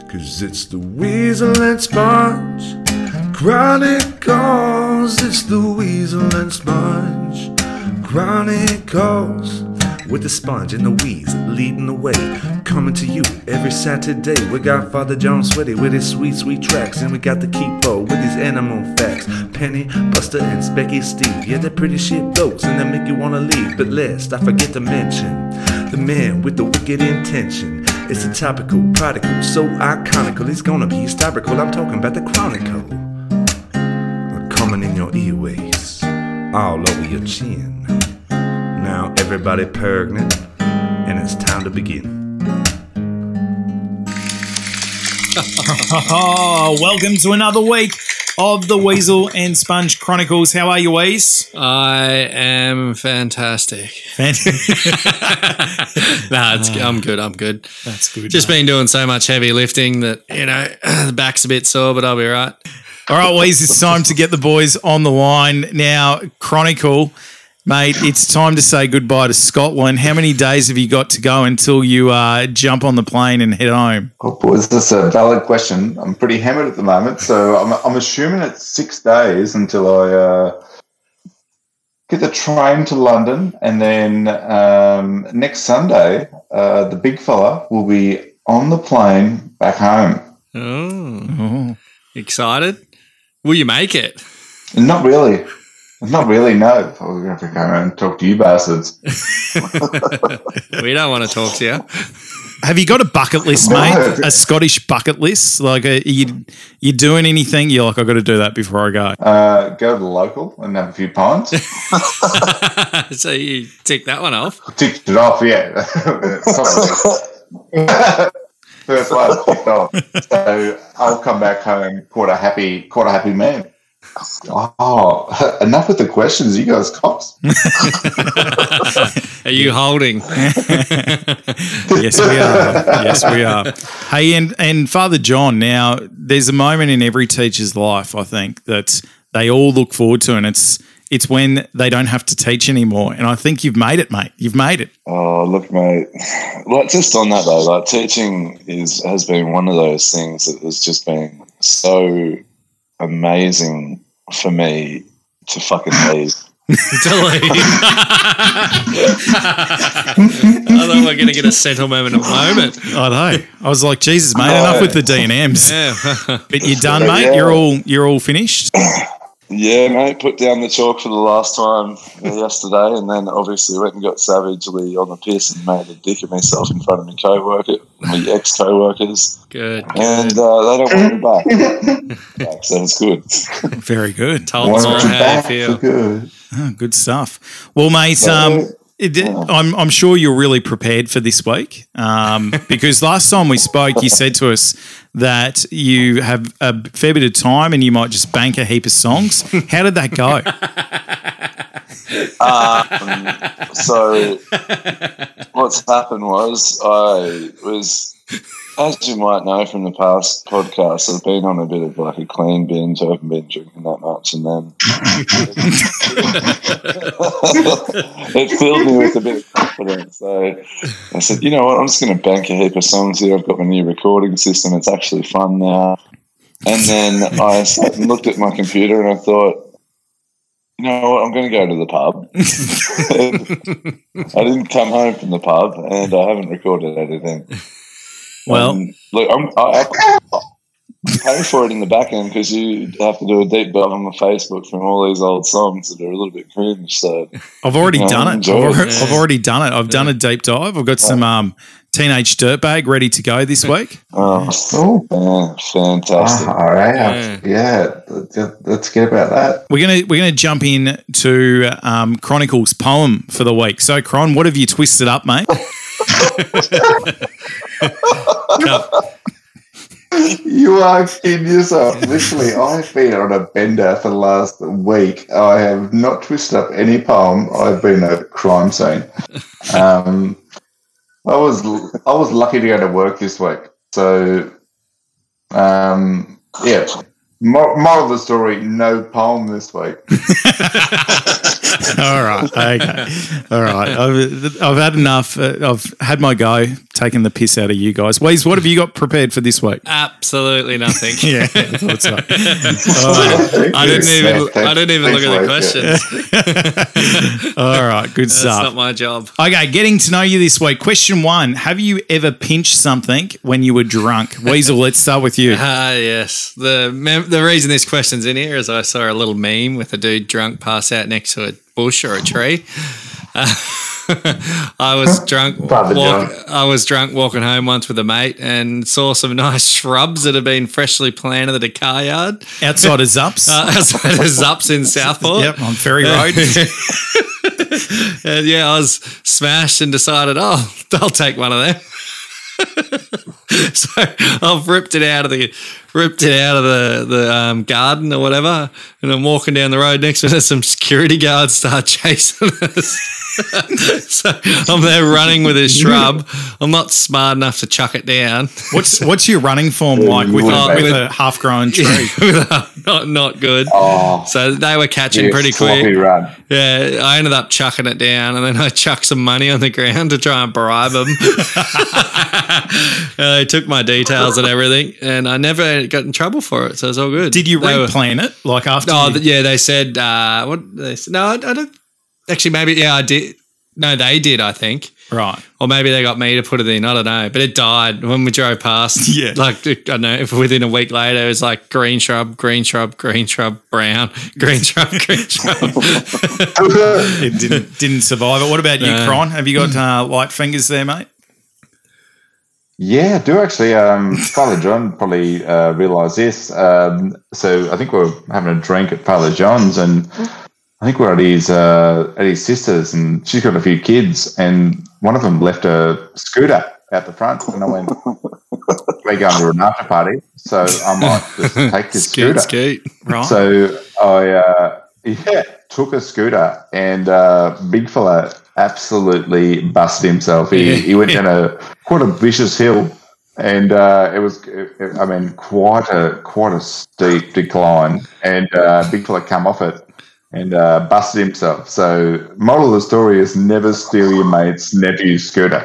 'Cause it's the Weasel and Sponge Chronicles. It's the Weasel and Sponge Chronicles. With the Sponge and the Wheeze leading the way, coming to you every Saturday. We got Father John Sweaty with his sweet, sweet tracks, and we got the Keepo with his animal facts. Penny, Buster, and Specky Steve, yeah, they're pretty shit folks, and they make you wanna leave. But lest I forget to mention the man with the wicked intention. It's a topical, prodigal, so iconical, it's gonna be historical. I'm talking about the Chronicle, coming in your earways, all over your chin. Now everybody pregnant, and it's time to begin. Welcome to another week of the Weasel and Sponge Chronicles. How are you, Weez? I am fantastic. I'm good. That's good. Just been doing so much heavy lifting that, the back's a bit sore, but I'll be right. All right, Weez, it's time to get the boys on the line. Now, Chronicle, mate, it's time to say goodbye to Scotland. How many days have you got to go until you jump on the plane and head home? Oh, boys, that's a valid question. I'm pretty hammered at the moment, so I'm assuming it's 6 days until I get the train to London, and then next Sunday, the big fella will be on the plane back home. Oh. Excited? Will you make it? Not really. Not really, no. I'm going to have to go around and talk to you bastards. We don't want to talk to you. Have you got a bucket list, mate? A Scottish bucket list? Like, you doing anything? You're like, I've got to do that before I go. Go to the local and have a few pints. So you tick that one off? I ticked it off, yeah. First one ticked off. So I'll come back home quite a happy man. Oh, enough with the questions, you guys cops. Are you holding? Yes, we are. Hey, and Father John, now there's a moment in every teacher's life, I think, that they all look forward to, and it's when they don't have to teach anymore. And I think you've made it, mate. You've made it. Oh, look, mate. Like, just on that though, like, teaching has been one of those things that has just been so amazing for me to fucking leave. I thought we were going to get a settlement moment. I know. I was like, Jesus, mate, enough with the D&Ms. Yeah. But you're done, mate. Yeah. You're all finished. Yeah, mate, put down the chalk for the last time yesterday, and then obviously went and got savagely on the piss and made a dick of myself in front of my ex-co-workers. Good. And they don't want me back. So it's good. Very good. Told us all how you feel. Good. Oh, good stuff. Well, mate, I'm sure you're really prepared for this week because last time we spoke, you said to us that you have a fair bit of time and you might just bank a heap of songs. How did that go? So what's happened was I was, as you might know from the past podcasts, I've been on a bit of like a clean binge. I haven't been drinking that much, and then it filled me with a bit of confidence. So I said, you know what, I'm just going to bank a heap of songs here. I've got my new recording system. It's actually fun now. And then I sat and looked at my computer and I thought, you know what, I'm going to go to the pub. I didn't come home from the pub and I haven't recorded anything. Well, look, I pay for it in the back end because you have to do a deep dive on my Facebook from all these old songs that are a little bit cringe. So I've already done it. I've already done it. I've done a deep dive. I've got some Teenage Dirtbag ready to go this week. Oh, yeah, fantastic! All right, yeah. Let's get about that. We're gonna jump in to Chronicle's poem for the week. So, Chron, what have you twisted up, mate? You are kidding yourself. Literally, I've been on a bender for the last week. I have not twisted up any poem. I've been at a crime scene. I was lucky to go to work this week. So, yeah. Moral of the story: no poem this week. All right. Okay. All right. I've had enough. I've had my go. taking the piss out of you guys. Weez, what have you got prepared for this week? Absolutely nothing. Yeah, I thought so. I didn't even look at the questions. All right, good That's stuff. not my job. Okay, getting to know you this week. Question 1, have you ever pinched something when you were drunk? Weasel, let's start with you. Yes. The reason this question's in here is I saw a little meme with a dude drunk pass out next to a bush or a tree. I was drunk. Father John. I was drunk walking home once with a mate and saw some nice shrubs that had been freshly planted at a car yard. Outside of Zups. Outside of Zups in Southport. Yep, on Ferry Road. And yeah, I was smashed and decided, I'll take one of them. So I've ripped it out of the garden or whatever, and I'm walking down the road next to it. Some security guards start chasing us. So I'm there running with this shrub. I'm not smart enough to chuck it down. What's your running form like with a half-grown tree? Not good. Oh, So they were catching pretty sloppy quick. run. Yeah, I ended up chucking it down, and then I chucked some money on the ground to try and bribe them. They took my details and everything, and I never got in trouble for it, so it's all good. Did you They were- replant it like after? yeah, they said what? They said, no, I don't. Actually, maybe I did. No, they did. I think, Right. or maybe they got me to put it in. I don't know, but it died when we drove past. Yeah. like I don't know. If within a week later, it was like green shrub, green shrub, green shrub, brown, green shrub, green shrub. It didn't survive it. What about you, No. Cron? Have you got light fingers there, mate? Yeah, I do actually. Father John probably realised this. So I think we were having a drink at Father John's, and I think we're at his sister's, and she's got a few kids, and one of them left a scooter out the front, and I went, "We're going to an after party, so I might just take this scooter." Scoot. Right. So I took a scooter, and big fella absolutely busted himself. He went down quite a vicious hill, and it was, I mean, quite a steep decline, and big fella come off it and busted himself. So moral of the story is never steal your mate's nephew's scooter.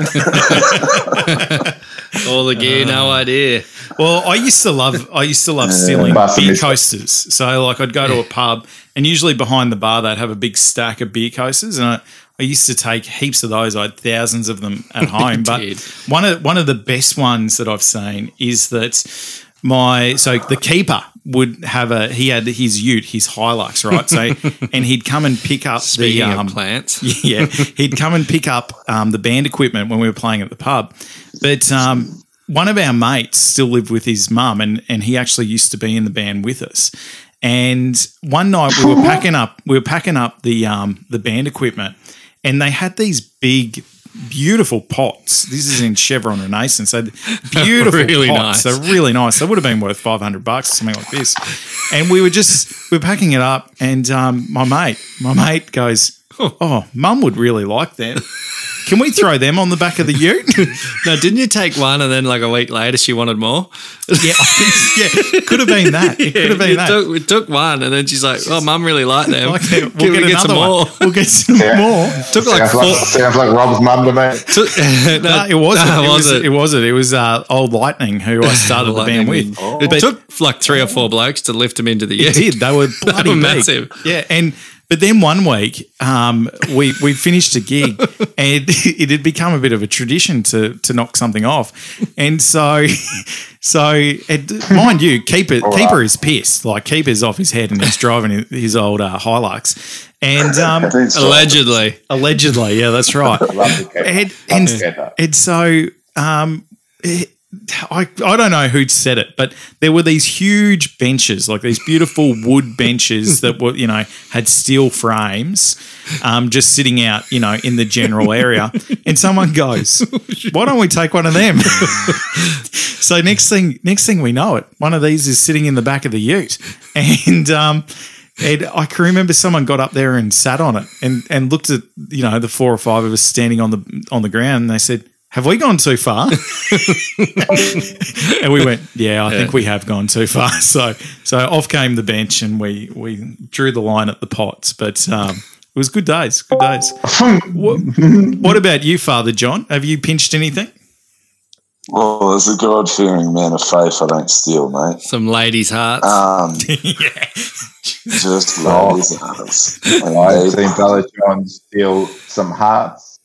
All the gear, no idea. Well, I used to love stealing Busted beer myself. coasters. So like I'd go to a pub, and usually behind the bar they'd have a big stack of beer coasters, and I used to take heaps of those. I had thousands of them at home. But Did. one of the best ones that I've seen is that the keeper would have he had his ute, his Hilux, right? So and he'd come and pick up Speaking of plants. Yeah, he'd come and pick up the band equipment when we were playing at the pub. But one of our mates still lived with his mum, and he actually used to be in the band with us. And one night we were packing up the band equipment, and they had these big, beautiful pots. This is in Chevron Renaissance. So beautiful Really pots. nice. They're really nice. They would have been worth $500 or something like this. And we were packing it up, and my mate goes, "Oh, Mum would really like them. Can we throw them on the back of the ute?" No, didn't you take one and then like a week later she wanted more? Yeah, it could have been that. It could have been that. We took one and then she's like, "Oh, Mum really liked them. Like, Can we'll we get get some another more?" one. We'll get some more. Took like Sounds like Rob's mum to me. No, it wasn't. No, It wasn't. It was Old Lightning, who I started the band with. It took like 3 or 4 blokes to lift them into the It ute. did. They were bloody big. massive. Yeah, but then one week, we finished a gig, and it had become a bit of a tradition to knock something off, and so mind you, keeper is pissed. Like Keeper's off his head, and he's driving his old Hilux, and allegedly, yeah, that's right. And so I don't know who'd said it, but there were these huge benches, like these beautiful wood benches that were, had steel frames, just sitting out, in the general area. And someone goes, "Why don't we take one of them?" So next thing we know it, one of these is sitting in the back of the ute, and I can remember someone got up there and sat on it and looked at the 4 or 5 of us standing on the ground, and they said, "Have we gone too far?" And we went, "Yeah, I think we have gone too far." So off came the bench, and we drew the line at the pots. But it was good days. Good days. What about you, Father John? Have you pinched anything? Well, as a God-fearing man of faith, I don't steal, mate. Some ladies' hearts. Just ladies' hearts. I've seen Father John steal some hearts.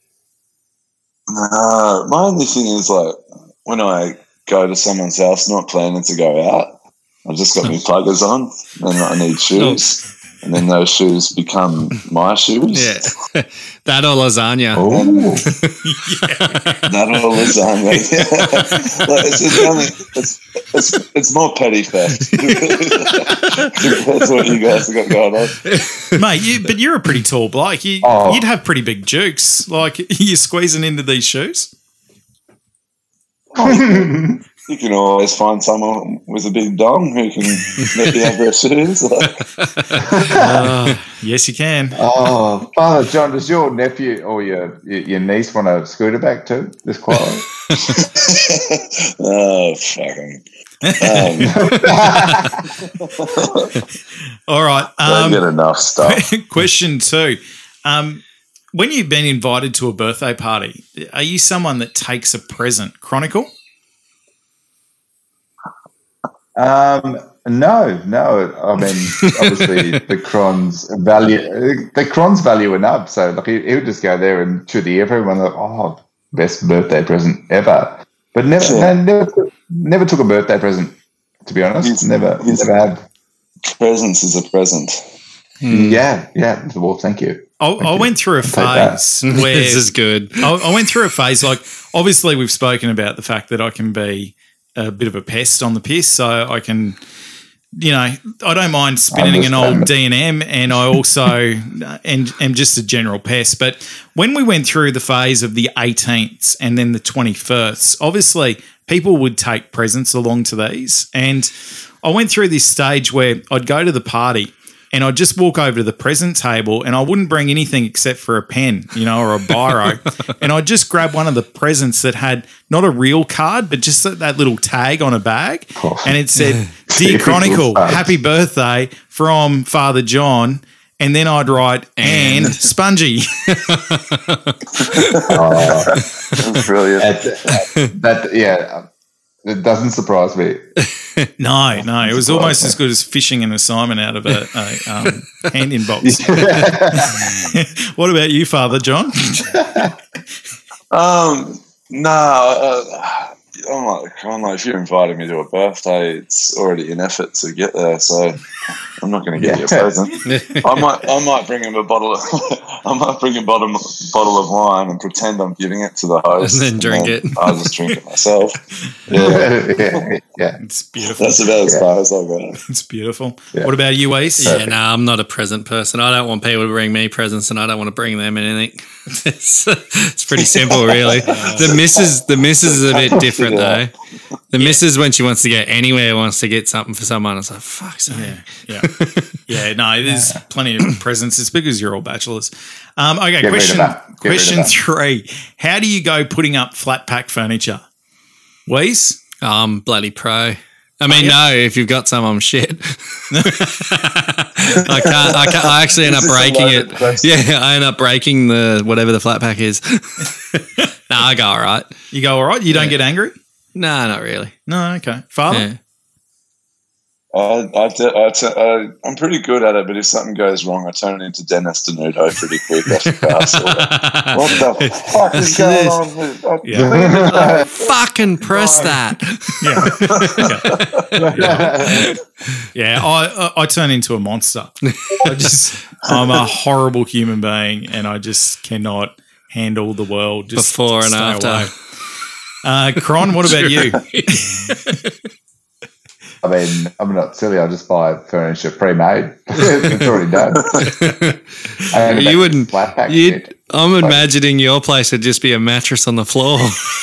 No, my only thing is like when I go to someone's house, not planning to go out, I've just got my pluggers on, and I need shoes, and then those shoes become my shoes. Yeah. That or lasagna. Oh, That or lasagna. Like, it's more petty theft. That's what you guys have got going on. Mate, but you're a pretty tall bloke. You'd have pretty big jukes. Like, you're squeezing into these shoes? You can always find someone with a big dong who can let you have their shoes. Yes, you can. Oh, Father John, does your nephew or your niece want a scooter back too? This quietly. Oh, fucking. All right. I get enough stuff. Question 2. When you've been invited to a birthday party, are you someone that takes a present? Chronicle? No. I mean, obviously the Crons value enough. So like he would just go there and chew the ear for everyone. Like, oh, best birthday present ever. But never took a birthday present. To be honest, never have. Presence is a present. Yeah. Well, thank you. I went through a phase where This is good. I went through a phase, like, obviously we've spoken about the fact that I can be a bit of a pest on the piss, so I can, I don't mind spinning an old D&M, and I also am just a general pest. But when we went through the phase of the 18th and then the 21st, obviously people would take presents along to these, and I went through this stage where I'd go to the party and I'd just walk over to the present table and I wouldn't bring anything except for a pen, or a biro. And I'd just grab one of the presents that had not a real card, but just that little tag on a bag. And it said, "Dear Chronicle, happy birthday from Father John." And then I'd write, and Spongy. That's brilliant. It doesn't surprise me. No, it was almost as good as fishing an assignment out of a hand inbox. What about you, Father John? No, I'm like, if you're inviting me to a birthday, it's already an effort to get there, so I'm not going to get you a present. I might bring him a bottle of wine and pretend I'm giving it to the host, And then drink it. I'll just drink it myself. Yeah, It's beautiful. that's about as far as I'll go. It's beautiful. Yeah. What about you, Ace? Yeah, no, I'm not a present person. I don't want people to bring me presents, and I don't want to bring them anything. It's pretty simple, really. The missus is a bit different, though. The missus, when she wants to go anywhere, wants to get something for someone. It's like, fuck's sake. Yeah. No, there's plenty of presents. It's because you're all bachelors. Okay, Get rid of that. Get rid of question that. 3. How do you go putting up flat pack furniture? Wheeze? I'm bloody pro. I mean, no, if you've got some, I'm shit. I can't. I actually end up Is this a breaking loaded it. question? Yeah, I end up breaking whatever the flat pack is. No, I go all right. You go all right? You don't get angry? No, not really. No, okay. Father? Yeah. I'm pretty good at it, but if something goes wrong, I turn it into Dennis Denuto pretty quick off the castle. What the fuck is going on here? Yeah. Fucking press that. Yeah, I turn into a monster. I'm a horrible human being, and I just cannot handle the world. Just Before and stay after. away. Cron, what about you? I mean, I'm not silly. I'll just buy furniture pre-made. It's already done. You wouldn't. Flat pack You'd, shit. I'm imagining your place would just be a mattress on the floor.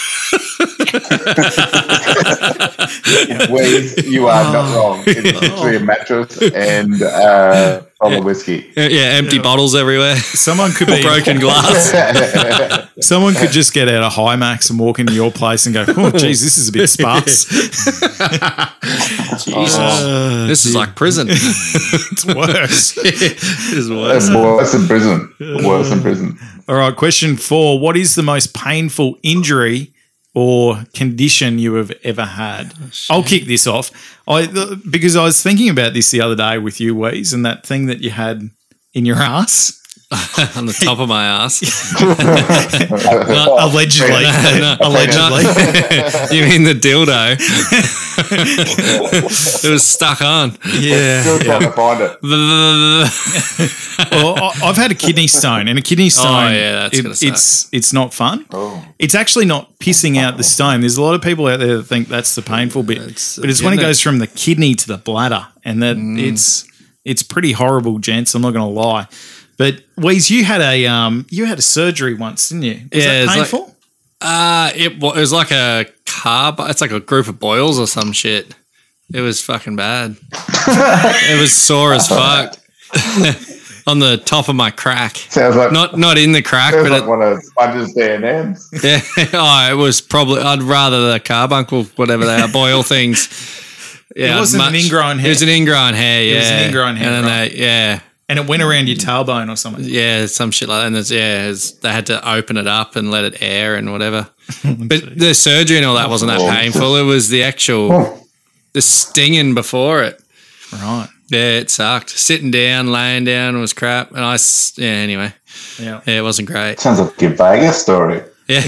You are not wrong. It's literally a mattress and bottle of whiskey. Yeah, empty bottles everywhere. Someone could be Broken glass. Someone could just get out a Himax and walk into your place and go, "Oh, geez, this is a bit sparse." This is like prison. It's worse. It is worse. It's worse than prison. Worse than prison. All right, question 4. What is the most painful injury or condition you have ever had? I'll kick this off. Because I was thinking about this the other day with you, Weez, and that thing that you had in your ass. On the top of my ass. Allegedly. Allegedly. You mean the dildo? It was stuck on. Still trying to find it. Well, I've had a kidney stone, and a kidney stone, that's gonna suck. it's not fun. Oh. It's actually not pissing out the stone. There's a lot of people out there that think that's the painful bit, but it's when it goes from the kidney to the bladder, and that it's pretty horrible, gents. I'm not going to lie. But Weez, you had a surgery once, didn't you? Was that painful? It was like a it's like a group of boils or some shit. It was fucking bad. It was sore as fuck. On the top of my crack. Sounds like not in the crack, sounds but like one of Sponge's D&Ms. yeah. Oh, it was probably. I'd rather the carbuncle, whatever they are, boil things. Yeah, It wasn't an ingrown hair. It was an ingrown hair. Yeah, It was an ingrown hair, and then right. And it went around your tailbone or something. Yeah, some shit like that. And they had to open it up and let it air and whatever. But the surgery and all that wasn't that painful. It was the actual, the stinging before it. Right. Yeah, it sucked. Sitting down, laying down was crap. And anyway. Yeah. Yeah, it wasn't great. Sounds like a Vegas story. Yeah.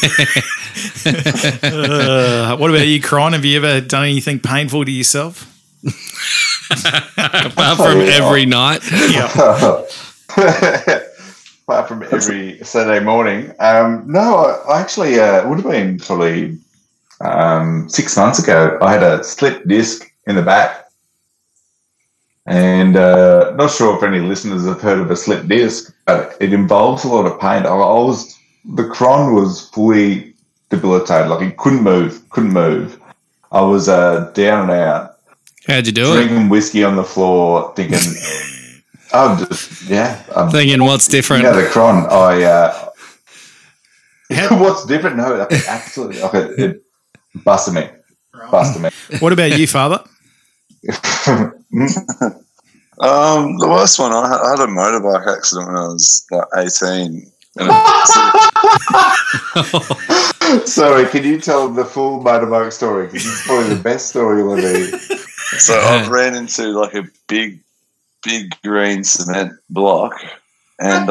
What about you, Cron? Have you ever done anything painful to yourself? Apart from every night. Yeah. Apart from every Saturday morning. No, I actually, it would have been probably 6 months ago. I had a slipped disc in the back. And not sure if any listeners have heard of a slipped disc, but it involves a lot of pain. The Cron was fully debilitated. Like, he couldn't move. I was down and out. How'd you do it? Drinking whiskey on the floor, thinking, Thinking what's different? Yeah, the Cron. What's different? No, absolutely. It busted me. Busted me. What about you, Father? The worst one, I had a motorbike accident when I was like 18. Sorry, can you tell the full motorbike story? Because it's probably the best story you'll ever hear. So I ran into like a big green cement block, and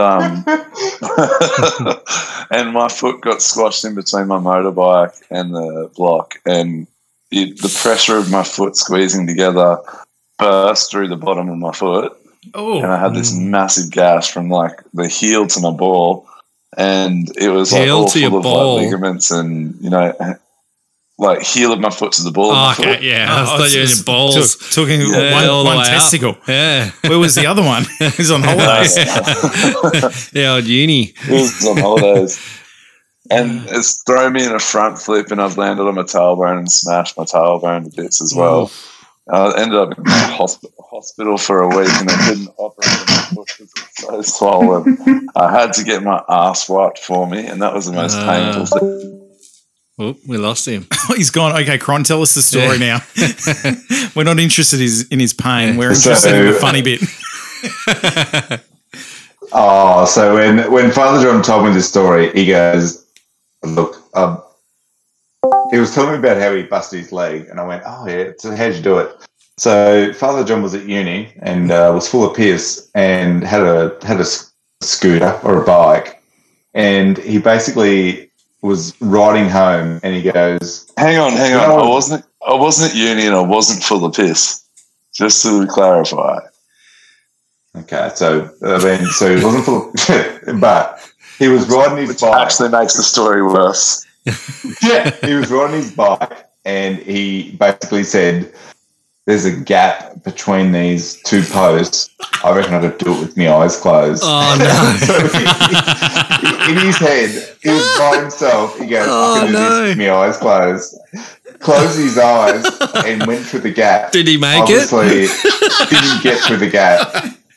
and my foot got squashed in between my motorbike and the block, and the pressure of my foot squeezing together burst through the bottom of my foot. Oh. And I had this massive gash from like the heel to my ball, and it was like all full of like ligaments and like heel of my foot to the ball. Oh, okay, yeah. I thought you were in balls. Talking one testicle. Yeah. Where was the other one? He was on holidays. Yeah, at uni. It was on holidays. And it's thrown me in a front flip, and I've landed on my tailbone and smashed my tailbone to bits as well. I ended up in hospital for a week, and they couldn't operate on my foot because it was so swollen. I had to get my ass wiped for me, and that was the most painful thing. Oh, we lost him. He's gone. Okay, Cron, tell us the story now. We're not interested in his pain. We're interested in the funny bit. So when Father John told me this story, he goes, look, he was telling me about how he busted his leg, and I went, oh, yeah, so how'd you do it? So Father John was at uni and was full of piss and had a scooter or a bike, and he basically was riding home, and he goes, hang on. I wasn't at uni and I wasn't full of piss. Just to clarify. Okay, so so he wasn't full of but he was riding his bike. Actually makes the story worse. Yeah, he was riding his bike, and he basically said, there's a gap between these two posts. I reckon I could do it with my eyes closed. Oh, no. So in his head, he was by himself. He goes, I can do this with my eyes closed. Closed his eyes and went through the gap. Did he make Obviously, didn't get through the gap.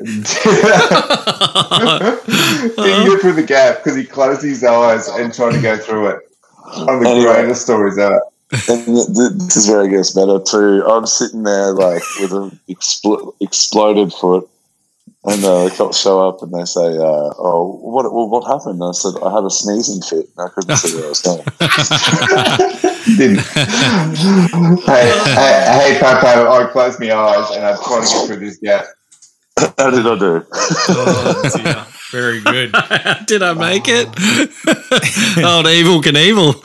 Didn't get through the gap because he closed his eyes and tried to go through it. One of the greatest stories ever. And this is where it gets better too. I'm sitting there like with an exploded foot, And the cops show up and they say, "Oh, what happened?" And I said, "I had a sneezing fit and I couldn't see where I was going." Didn't. hey, Papo, I closed my eyes and I'm trying to get through this gap. How did I do? Oh, dear. Very good. Did I make it? Old Evel Knievel.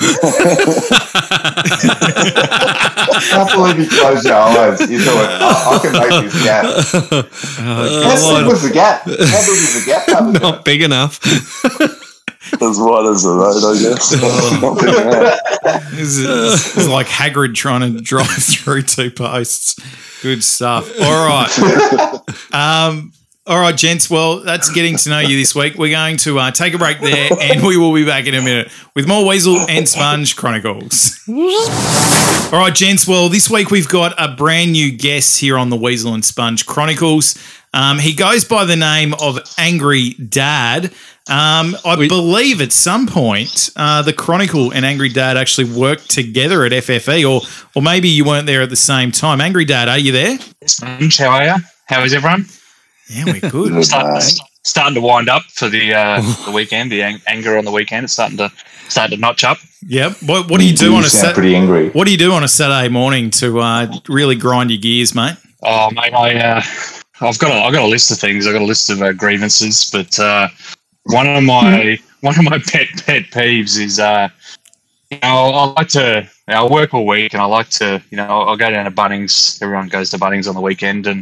I can't believe you closed your eyes. You thought, I can make this gap. How big was the gap? How big was the gap? Not big enough. As wide as the road, I guess. This is like Hagrid trying to drive through 2 posts. Good stuff. All right. All right, gents. Well, that's getting to know you this week. We're going to take a break there, and we will be back in a minute with more Weasel and Sponge Chronicles. All right, gents. Well, this week we've got a brand new guest here on the Weasel and Sponge Chronicles. He goes by the name of Angry Dad. I believe at some point the Chronicle and Angry Dad actually worked together at FFE, or maybe you weren't there at the same time. Angry Dad, are you there? Sponge, how are you? How is everyone? Yeah, we're good. Starting to wind up for the weekend. The anger on the weekend is starting to notch up. Yep. What do you do on a Saturday? Pretty angry. What do you do on a Saturday morning to really grind your gears, mate? Oh, mate, I've got a list of things. I've got a list of grievances, but one of my pet peeves is I work all week, and I like to I'll go down to Bunnings. Everyone goes to Bunnings on the weekend, and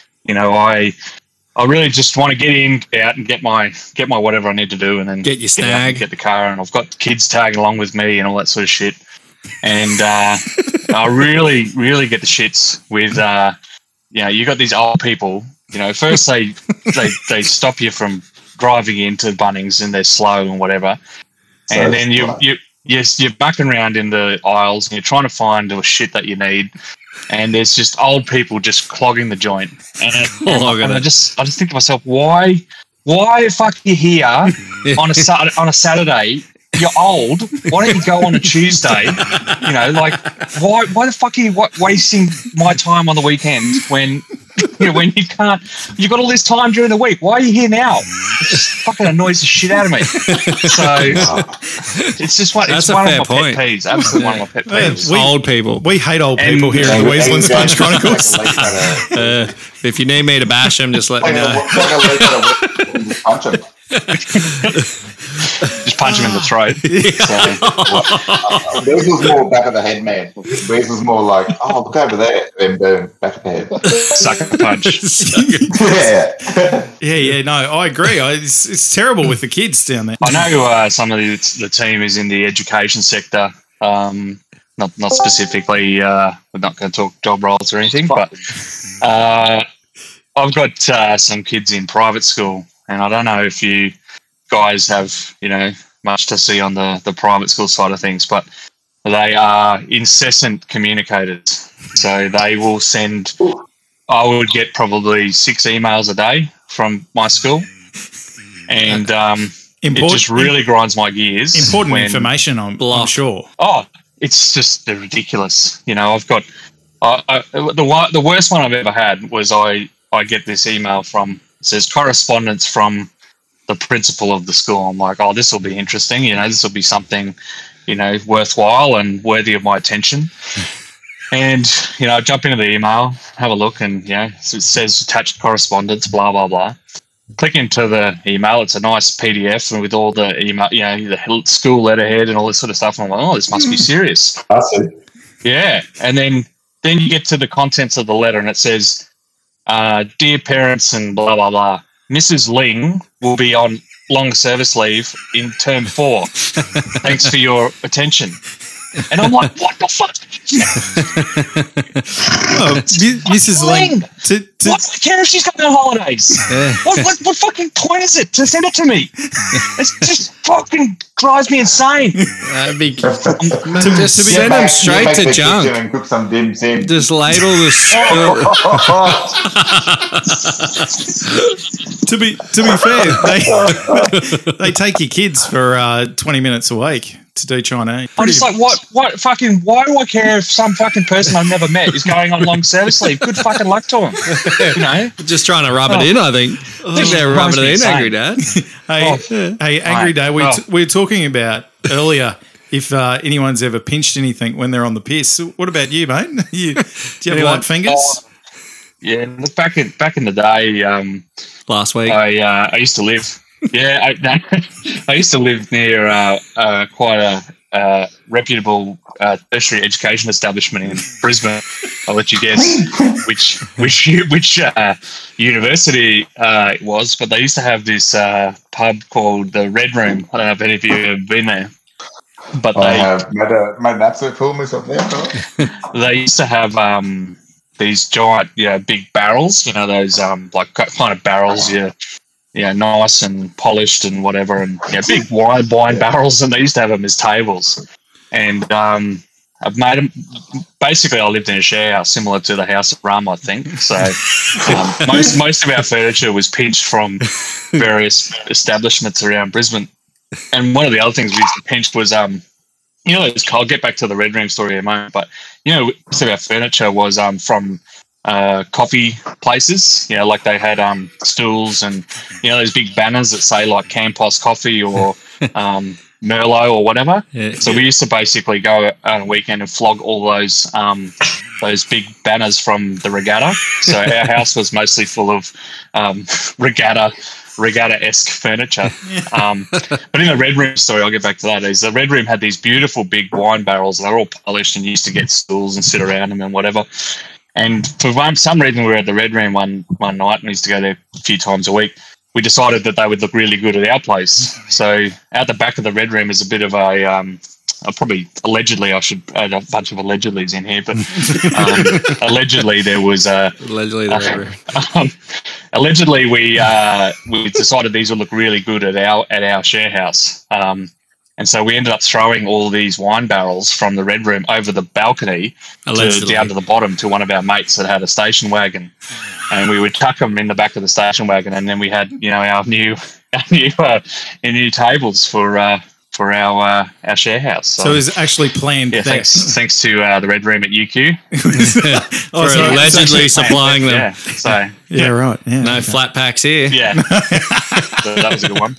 I really just want to get out and get my whatever I need to do, and then Get your snag. get the car, and I've got kids tagging along with me and all that sort of shit. And I really, really get the shits with you got these old people. First they stop you from driving into Bunnings and they're slow and whatever, and then you're bucking around in the aisles and you're trying to find the shit that you need. And there's just old people just clogging the joint, and I just think to myself, why the fuck are you here on a Saturday? You're old. Why don't you go on a Tuesday? Why the fuck are you wasting my time on the weekend when you can't? You've got all this time during the week. Why are you here now? It just fucking annoys the shit out of me. So it's just one. It's one of my pet peeves. Absolutely one of my pet peeves. Old people. We hate old people here at the Weasel and Sponge Chronicles. If you need me to bash them, just let me know. Punch him. Just punch him in the throat. Weasel's more back of the head man. Weasel's more like, oh, look over there, then boom, back of the head. Sucker punch. Yeah. No, I agree. It's terrible with the kids down there. I know some of the team is in the education sector. Not specifically. We're not going to talk job roles or anything, but I've got some kids in private school, and I don't know if you guys have much to see on the private school side of things, but they are incessant communicators. So they will send. I would get probably 6 emails a day from my school, and it just really grinds my gears. Important information, I'm sure. Oh, it's just ridiculous. I've got the worst one I've ever had was I get this email it says correspondence from the principal of the school. I'm like, oh, this will be interesting. This will be something, worthwhile and worthy of my attention. And, I jump into the email, have a look, and, it says attached correspondence, blah, blah, blah. Click into the email. It's a nice PDF and with all the email, the school letterhead and all this sort of stuff. And I'm like, oh, this must be serious. Awesome. Yeah. And then you get to the contents of the letter, and it says, dear parents and blah, blah, blah. Mrs. Ling will be on long service leave in term 4. Thanks for your attention. And I'm like, what the fuck? Mrs. Ling. I care if she's going on holidays. What fucking point is it to send it to me? It just fucking drives me insane. Just send them straight to junk. And cook some dim sim. Just ladle the To be fair, they take your kids for 20 minutes a week to do Chinese. I'm just like, what fucking, why do I care if some fucking person I've never met is going on long service leave? Good fucking luck to him. You know? Just trying to rub it in, I think. I think they're rubbing it in, insane. Angry Dad. Hey, Angry Dad, we were talking about earlier if anyone's ever pinched anything when they're on the piss. What about you, mate? Do you have light fingers? Yeah, look, back in the day, Last week. I used to live. Yeah, I used to live near quite a reputable tertiary education establishment in Brisbane. I'll let you guess which university it was, but they used to have this pub called the Red Room. I don't know if any of you have been there, but I have made an absolute fool of myself there. they used to have these giant, big barrels. You know, those like kind of barrels. Yeah, nice and polished and whatever, and big wine barrels, and they used to have them as tables. And I've made them. Basically, I lived in a share house similar to the House of Rum, I think. So most of our furniture was pinched from various establishments around Brisbane. And one of the other things we used to pinch was I'll get back to the Red Room story in a moment, but most of our furniture was from coffee places, like they had stools and those big banners that say like Campos Coffee or Merlot or whatever. So we used to basically go on a weekend and flog all those big banners from the regatta. So our house was mostly full of regatta-esque furniture. But in the Red Room story, I'll get back to that, is the Red Room had these beautiful big wine barrels. They were all polished and you used to get stools and sit around them and whatever. And for some reason, we were at the Red Room one night, and we used to go there a few times a week. We decided that they would look really good at our place. So out the back of the Red Room is a bit of a probably allegedly, I should add a bunch of allegedlys in here, but allegedly there was Allegedly the Red Room. Allegedly we decided these would look really good at our share house. And so we ended up throwing all these wine barrels from the Red Room over the balcony down to the bottom to one of our mates that had a station wagon. And we would tuck them in the back of the station wagon, and then we had our new tables for our share house. So it was actually planned. Yeah, thanks to the Red Room at UQ for allegedly supplying them. Yeah, so yeah, right. Yeah, no flat packs here. Yeah, so that was a good one.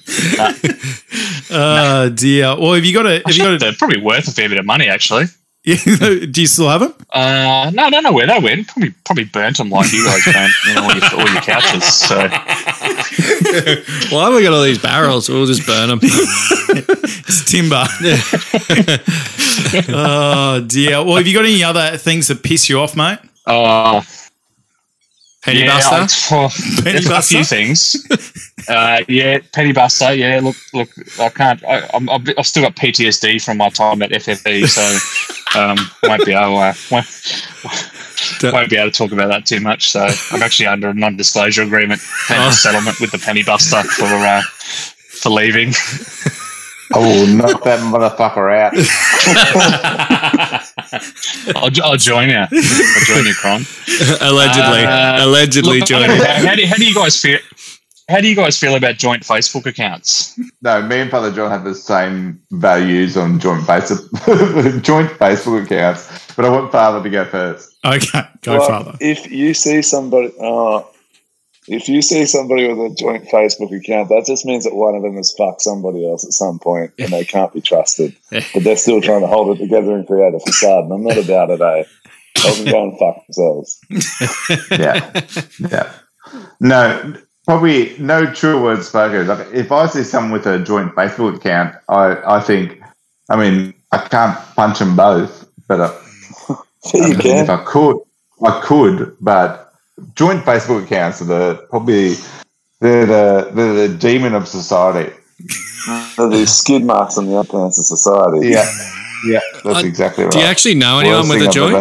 Dear. Well, have you got They're probably worth a fair bit of money, actually. Yeah. Do you still have them? No, I don't know where they went. Probably burnt them like you guys burnt, all your couches. So why have we got all these barrels? We'll just burn them. It's timber. Oh dear. Well, have you got any other things that piss you off, mate? Penny Buster? Penny A few things. Penny Buster. Yeah, look. I can't. I've still got PTSD from my time at FFE, so won't be able to talk about that too much. So I'm actually under a non-disclosure agreement, settlement with the Penny Buster for leaving. I will knock that motherfucker out. I'll join you. I'll join you, Cron. Allegedly join you. How do you guys feel? How do you guys feel about joint Facebook accounts? No, me and Father John have the same values on joint Facebook accounts, but I want Father to go first. Okay, go Father. If you see somebody with a joint Facebook account, that just means that one of them has fucked somebody else at some point and they can't be trusted. But they're still trying to hold it together and create a facade, and I'm not about it, eh? Let them go and fuck themselves. Yeah. No, probably no true words spoken. Like, if I see someone with a joint Facebook account, I think, I mean, I can't punch them both, but You can. if I could, but joint Facebook accounts are they're the demon of society. They're the skid marks on the outlands of society. Yeah, that's exactly right. Do you actually know anyone with a joint?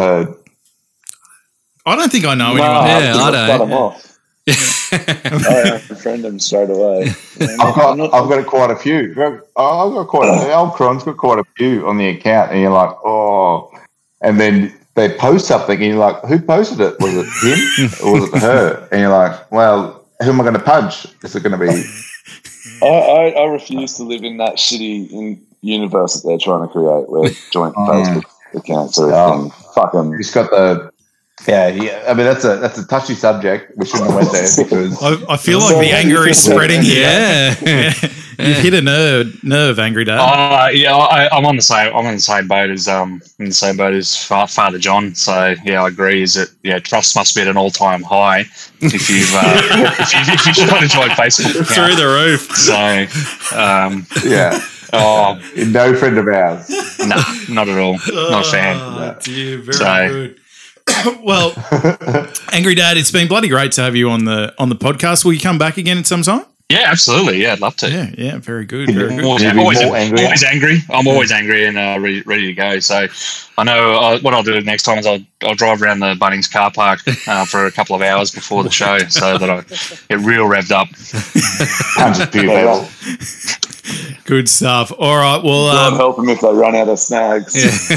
I don't think I know anyone. Yeah, I cut them off. I unfriend them straight away. I've got quite a few. Old Cron's got quite a few on the account, and you're like, oh, and then they post something, and you're like, who posted it? Was it him or was it her? And you're like, well, who am I going to punch? Is it going to be? I refuse to live in that shitty universe that they're trying to create where joint Facebook accounts are a thing. Fuck 'em. He's got the. Yeah, I mean that's a touchy subject. We shouldn't have went there because I feel like the anger is spreading here. Yeah. You've hit a nerve, Angry Dad. I'm on the same boat as Father John. So yeah, I agree. Is that trust must be at an all-time high if you've if you join a joint Facebook account. Through the roof. So yeah. Oh No friend of ours. no, not at all. Not a fan. Oh, dear, very So- good. Well, Angry Dad, it's been bloody great to have you on the podcast. Will you come back again at some time? Yeah, absolutely. Yeah, I'd love to. Yeah, very good, very good. Always angry? angry. I'm always angry and ready to go. So I know what I'll do next time is I'll drive around the Bunnings car park for a couple of hours before the show so that I get real revved up. 100 people. Good stuff. All right, well, God help them if they run out of snags.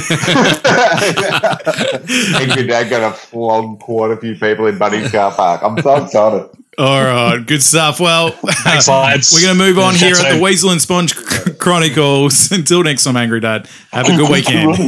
Angry Dad going to flog quite a few people in Bunnings car park. I'm so excited. all right, good stuff. Well, Thanks, lads. we're going to move on Chat here at the soon. Weasel and Sponge Chronicles. Until next time, Angry Dad, have a good weekend.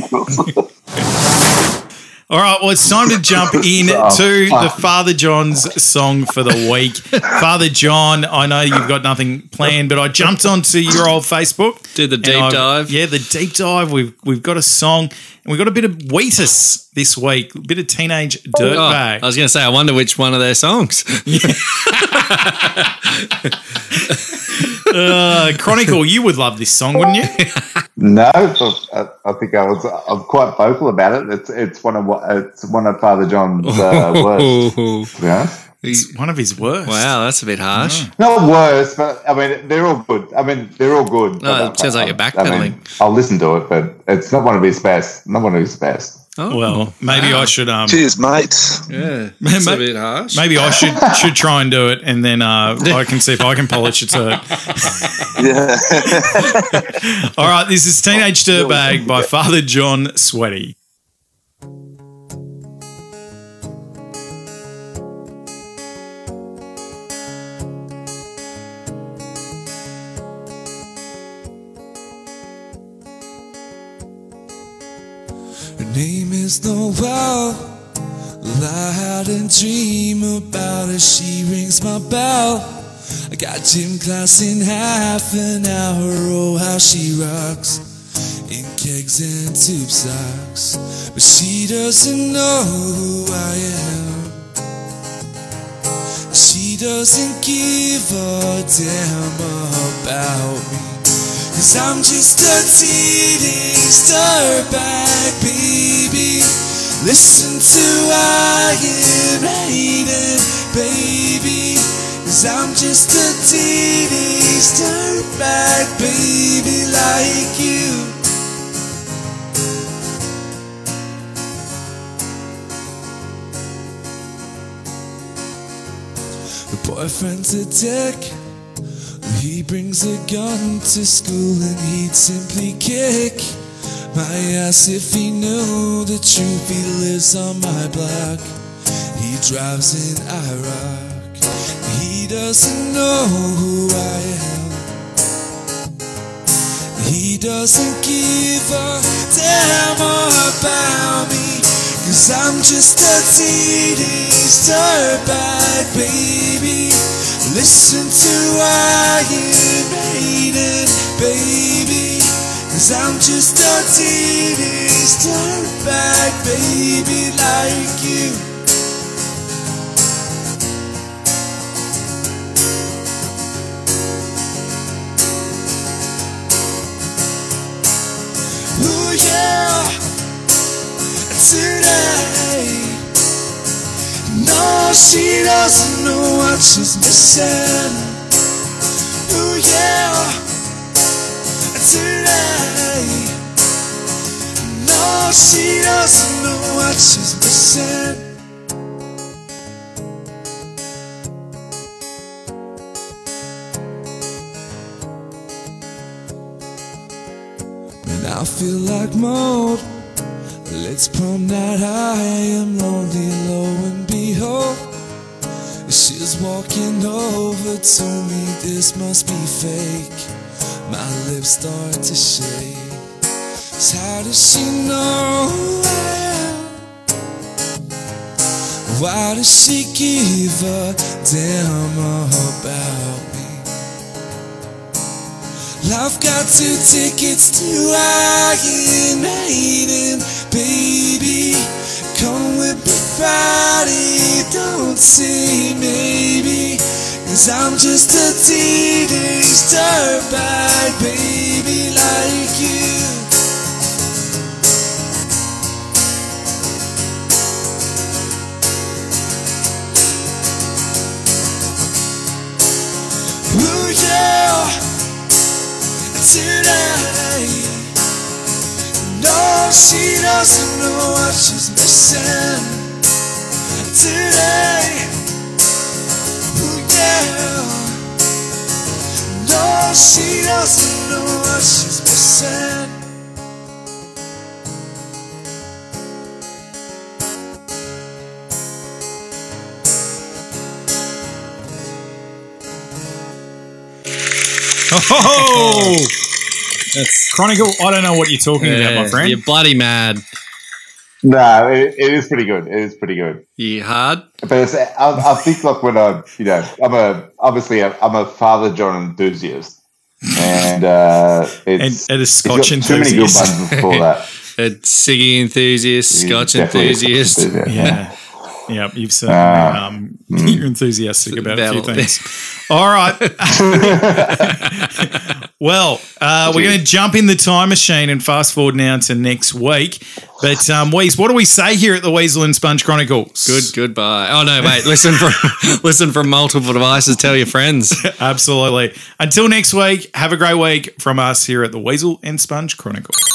All right, well, it's time to jump in to the Father John's song for the week. Father John, I know you've got nothing planned, but I jumped onto your old Facebook. Did the deep dive. Yeah, the deep dive. We've got a song, and we've got a bit of Wheatus this week, a bit of Teenage Dirtbag. I was going to say, I wonder which one of their songs. Chronicle, you would love this song, wouldn't you? No, I think I'm quite vocal about it. It's one of Father John's worst. To be honest. It's one of his worst. Wow, that's a bit harsh. Not worst, but I mean they're all good. No, but, it sounds like you're I backpedaling. mean, I'll listen to it, but it's not one of his best. Not one of his best. Oh, Well, maybe I should. Cheers, mates. yeah, that's a bit harsh. Maybe I should try and do it, and then I can see if I can polish it to it. Yeah. All right, this is Teenage Dirtbag by Father John Sweaty. Her name is Noelle. Lie out and dream about her. She rings my bell. I got gym class in half an hour. Oh, how she rocks in kegs and tube socks. But she doesn't know who I am. She doesn't give a damn about me. 'Cause I'm just a teenage dirtbag, baby. Listen to Iron Maiden, baby. 'Cause I'm just a teenage dirtbag, baby, like you. Her boyfriend's a dick. He brings a gun to school and he'd simply kick my ass if he knew the truth. He lives on my block. He drives in Iraq. He doesn't know who I am. He doesn't give a damn about me. 'Cause I'm just a teenage dirtbag, baby. Listen to Iron Maiden, baby. 'Cause I'm just a teenage dirtbag, baby, like you. Ooh, yeah, today. No, she doesn't know what she's missing. Ooh, yeah, today. No, she doesn't know what she's missing. And I feel like mold. Let's prom night, I am lonely, lo and behold, she's walking over to me. This must be fake. my lips start to shake. So how does she know who I am? Why does she give a damn about me? I've got 2 tickets to Iron Maiden, baby. Come with me Friday, don't say maybe, 'cause I'm just a teenage dirtbag baby like you. Ooh yeah, today. No, she doesn't know what she's missing today. Ooh yeah. No, she doesn't know what she's missing. Oh, that's Chronicle. I don't know what you're talking about, my friend. You're bloody mad. No, it is pretty good. It is pretty good. You hard? But I think like when I'm a Father John enthusiast, and it's and a Scotch he's got too many good enthusiast. ones before that. A Siggy enthusiast, He's Scotch definitely enthusiast. Yeah. Yep, you've certainly you're enthusiastic about a few things. All right. Well, we're going to jump in the time machine and fast forward now to next week. But Weez, what do we say here at the Weasel and Sponge Chronicles? Goodbye. Oh no, wait. Listen from multiple devices. Tell your friends. Absolutely. Until next week, have a great week from us here at the Weasel and Sponge Chronicles.